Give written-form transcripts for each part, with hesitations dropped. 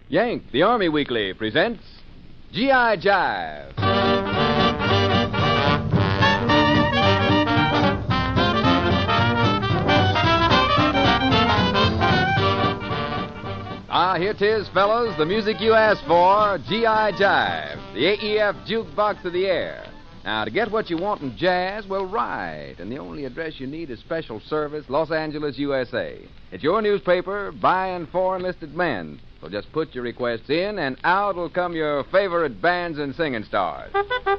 Yank, the Army Weekly, presents G.I. Jive. Here 'tis, fellas, the music you asked for, G.I. Jive, the AEF jukebox of the air. Now, to get what you want in jazz, well, right. And the only address you need is Special Service, Los Angeles, USA. It's your newspaper, by and for enlisted men. So just put your requests in, and out will come your favorite bands and singing stars.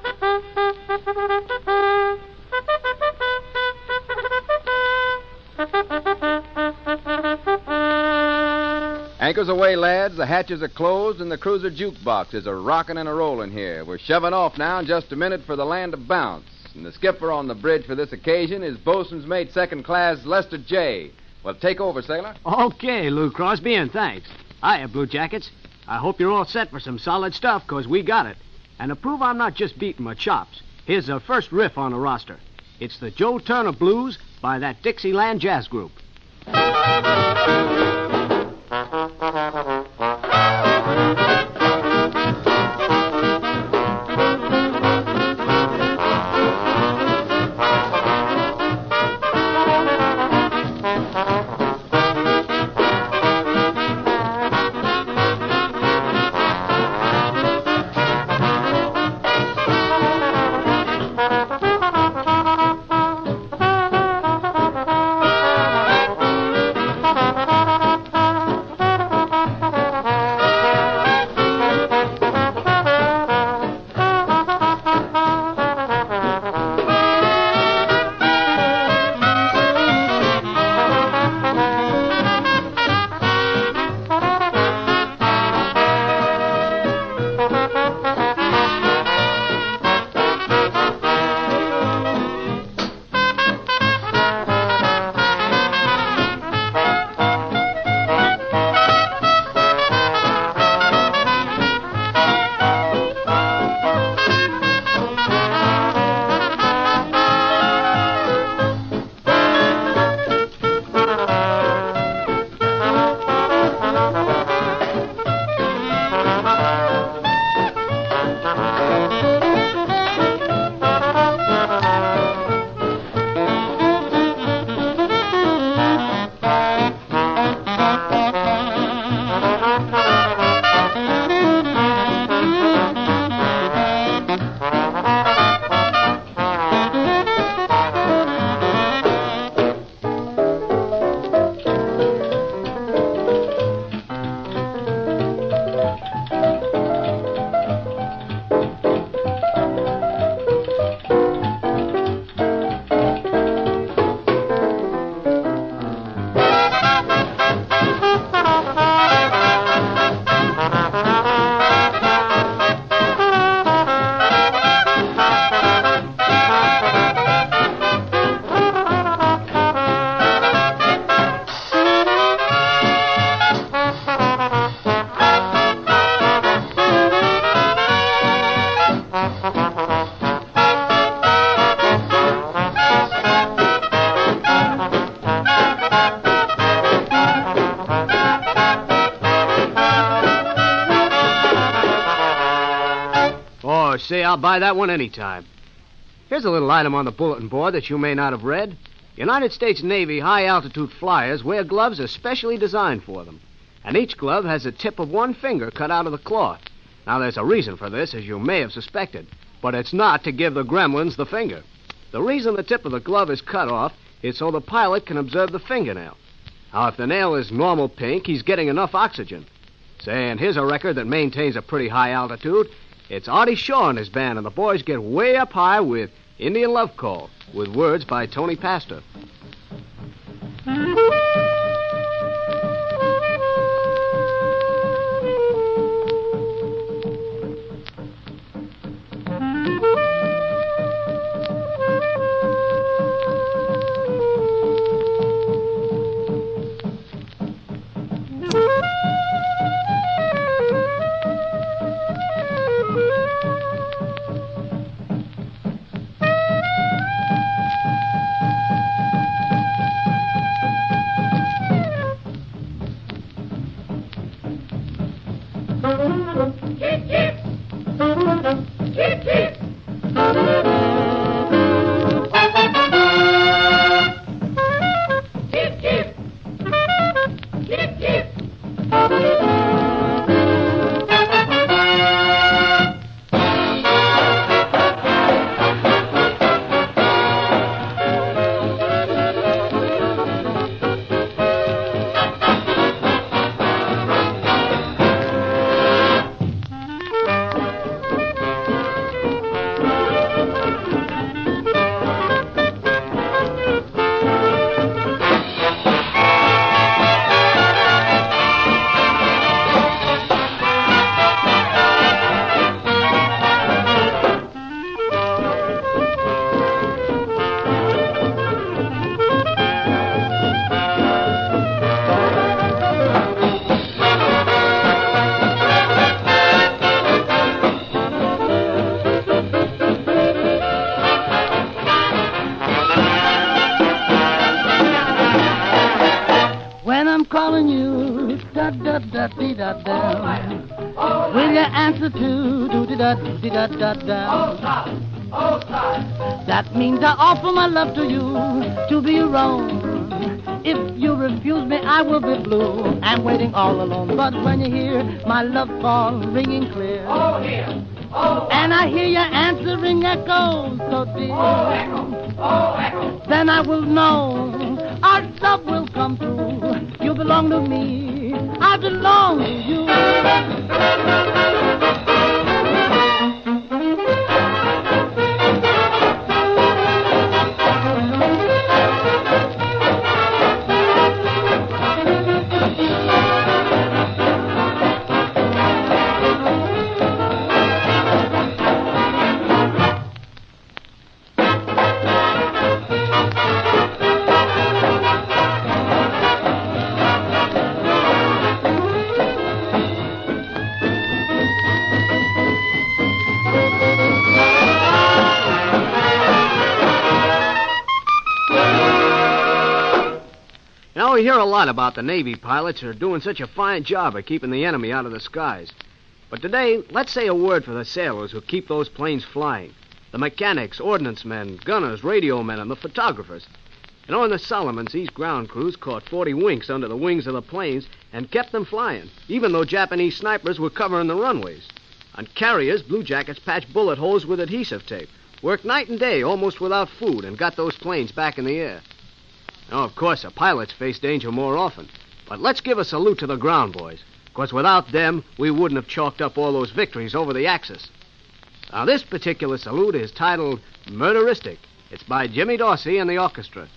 Anchors away, lads. The hatches are closed, and the cruiser jukeboxes are rocking and a-rolling here. We're shoving off now in just a minute for the land of bounce. And the skipper on the bridge for this occasion is Bosun's Mate Second Class Lester J. Well, take over, sailor. Okay, Lou Crosby, and thanks. Hiya, Blue Jackets. I hope you're all set for some solid stuff, 'cause we got it. And to prove I'm not just beating my chops, here's the first riff on the roster. It's the Joe Turner Blues by that Dixieland Jazz Group. Say, I'll buy that one anytime. Here's a little item on the bulletin board that you may not have read. United States Navy high-altitude flyers wear gloves especially designed for them. And each glove has a tip of one finger cut out of the cloth. Now, there's a reason for this, as you may have suspected. But it's not to give the gremlins the finger. The reason the tip of the glove is cut off is so the pilot can observe the fingernail. Now, if the nail is normal pink, he's getting enough oxygen. Say, and here's a record that maintains a pretty high altitude. It's Artie Shaw and his band, and the boys get way up high with Indian Love Call, with words by Tony Pastor. calling you, da da da dee da da. Will you answer to do da dee da da da? That means I offer my love to you to be your own. If you refuse me, I will be blue and waiting all alone. But when you hear my love call ringing clear, and I hear your answering echo so dear, then I will know our love will come true. You belong to me, I belong to you. Now, we hear a lot about the Navy pilots who are doing such a fine job of keeping the enemy out of the skies. But today, let's say a word for the sailors who keep those planes flying. The mechanics, ordnance men, gunners, radio men, and the photographers. You know, in the Solomons, these ground crews caught 40 winks under the wings of the planes and kept them flying, even though Japanese snipers were covering the runways. On carriers, Blue Jackets patched bullet holes with adhesive tape, worked night and day almost without food, and got those planes back in the air. Now, of course, the pilots face danger more often. But let's give a salute to the ground boys, because without them, we wouldn't have chalked up all those victories over the Axis. Now, this particular salute is titled Murderistic. It's by Jimmy Dorsey and the orchestra.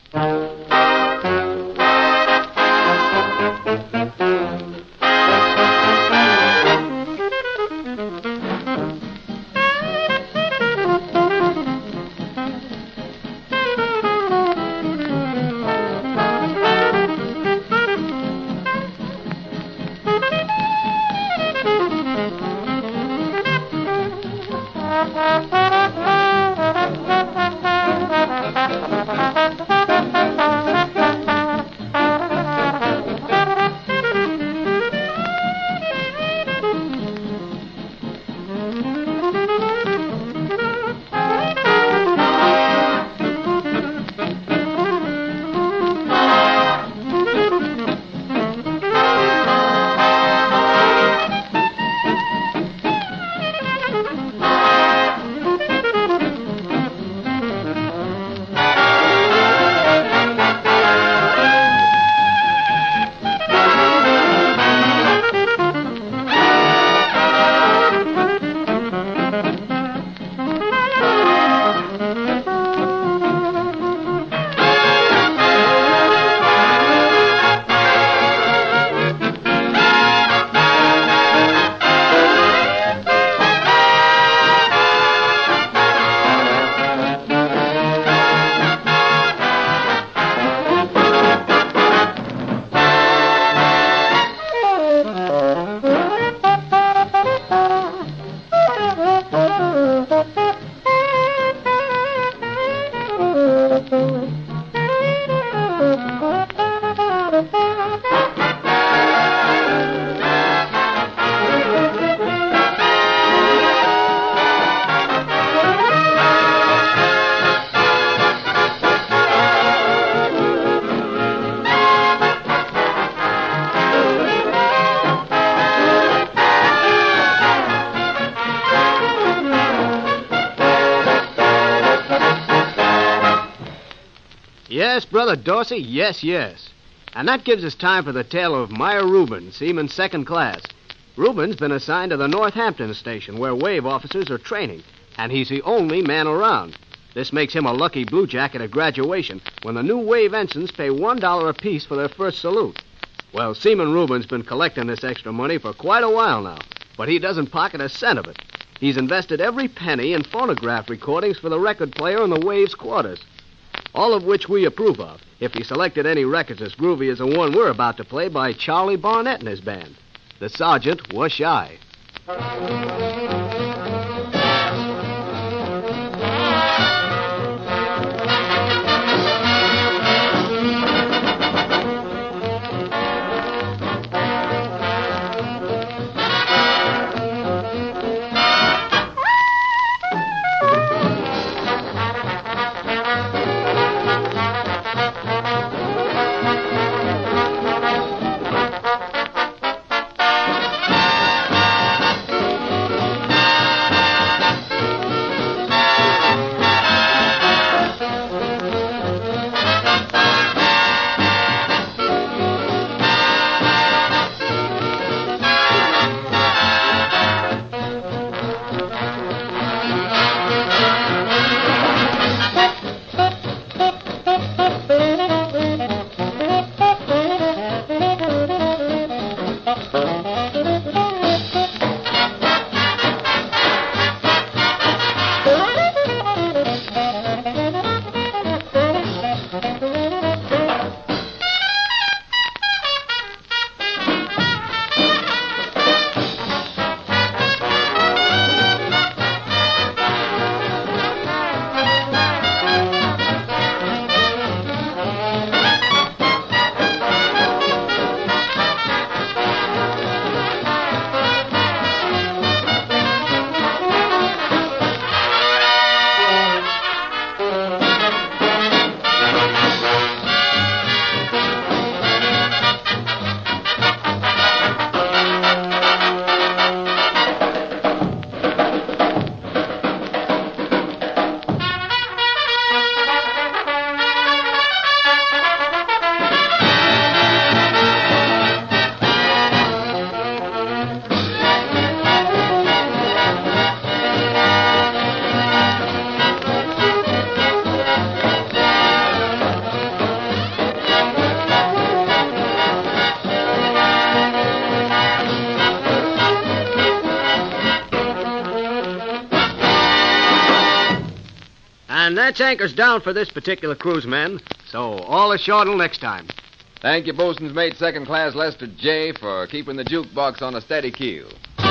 Yes, Brother Dorsey, yes. And that gives us time for the tale of Meyer Rubin, seaman second class. Rubin's been assigned to the Northampton station where wave officers are training, and he's the only man around. This makes him a lucky blue jacket at graduation when the new wave ensigns pay $1 apiece for their first salute. Well, Seaman Rubin's been collecting this extra money for quite a while now, but he doesn't pocket a cent of it. He's invested every penny in phonograph recordings for the record player in the Wave's quarters, all of which we approve of, if he selected any records as groovy as the one we're about to play by Charlie Barnett and his band. The sergeant was shy. And that's anchors down for this particular cruise, men. So all ashore till next time. Thank you, Bosun's Mate Second Class Lester J., for keeping the jukebox on a steady keel.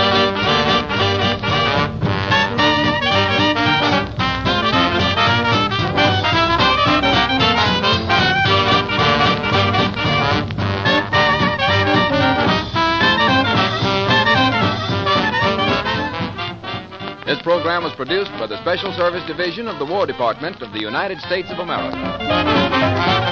This program was produced by the Special Service Division of the War Department of the United States of America.